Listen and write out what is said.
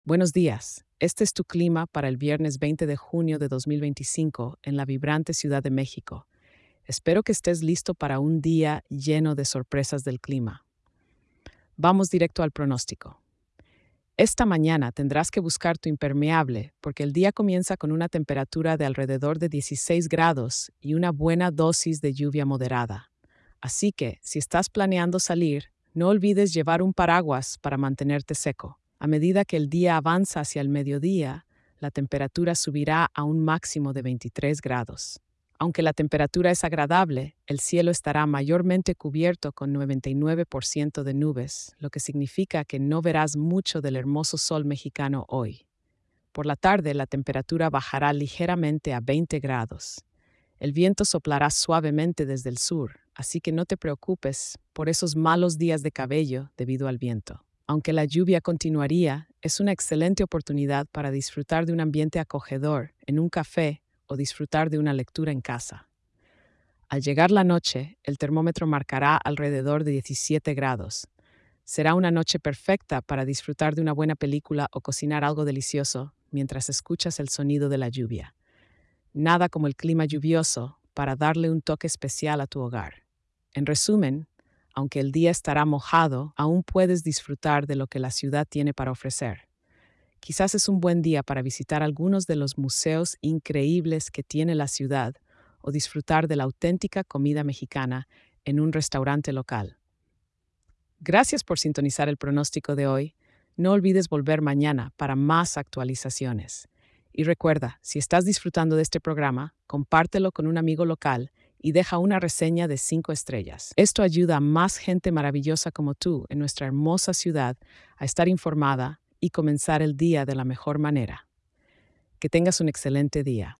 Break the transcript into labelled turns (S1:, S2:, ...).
S1: Buenos días. Este es tu clima para el viernes 20 de junio de 2025 en la vibrante Ciudad de México. Espero que estés listo para un día lleno de sorpresas del clima. Vamos directo al pronóstico. Esta mañana tendrás que buscar tu impermeable porque el día comienza con una temperatura de alrededor de 16 grados y una buena dosis de lluvia moderada. Así que, si estás planeando salir, no olvides llevar un paraguas para mantenerte seco. A medida que el día avanza hacia el mediodía, la temperatura subirá a un máximo de 23 grados. Aunque la temperatura es agradable, el cielo estará mayormente cubierto con 99% de nubes, lo que significa que no verás mucho del hermoso sol mexicano hoy. Por la tarde, la temperatura bajará ligeramente a 20 grados. El viento soplará suavemente desde el sur, así que no te preocupes por esos malos días de cabello debido al viento. Aunque la lluvia continuaría, es una excelente oportunidad para disfrutar de un ambiente acogedor en un café o disfrutar de una lectura en casa. Al llegar la noche, el termómetro marcará alrededor de 17 grados. Será una noche perfecta para disfrutar de una buena película o cocinar algo delicioso mientras escuchas el sonido de la lluvia. Nada como el clima lluvioso para darle un toque especial a tu hogar. En resumen, aunque el día estará mojado, aún puedes disfrutar de lo que la ciudad tiene para ofrecer. Quizás es un buen día para visitar algunos de los museos increíbles que tiene la ciudad o disfrutar de la auténtica comida mexicana en un restaurante local. Gracias por sintonizar el pronóstico de hoy. No olvides volver mañana para más actualizaciones. Y recuerda, si estás disfrutando de este programa, compártelo con un amigo local y deja una reseña de 5 estrellas. Esto ayuda a más gente maravillosa como tú en nuestra hermosa ciudad a estar informada y comenzar el día de la mejor manera. Que tengas un excelente día.